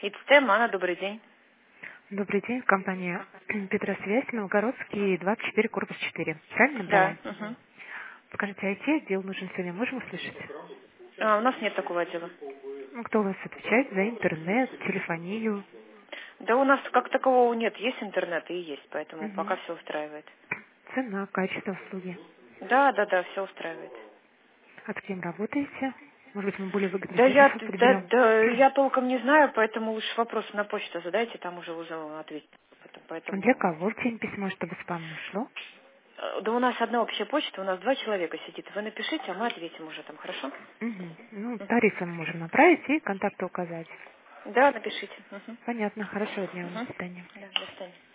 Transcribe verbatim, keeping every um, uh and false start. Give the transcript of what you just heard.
ИЦТ, Мана, добрый день. Добрый день, компания Петросвязь, Новгородский, двадцать четыре, корпус четыре. Правильно Да. набрала? Угу. Покажите, ай ти-отдел нужен сегодня, можем услышать? А, у нас нет такого отдела. Ну, кто у вас отвечает за интернет, телефонию? Да у нас как такового нет. Есть интернет и есть, поэтому пока Мгм. все устраивает. Цена, качество услуги. Да, да, да, все устраивает. А с кем работаете? Может быть, мы более выгодный Да я, тариф да, подберем? да, я толком не знаю, поэтому лучше вопрос на почту задайте, там уже уже ответить. Для Поэтому, кого в день письмо, чтобы спам не шло? э, да у нас одна общая почта, у нас два человека сидит. Вы напишите, а мы ответим уже там, хорошо? Мгм. Ну, Мгм. тарифы мы можем направить и контакты указать. Да, напишите. Мгм. Понятно, хорошего дня вам, до Мгм. свидания. Да, до свидания.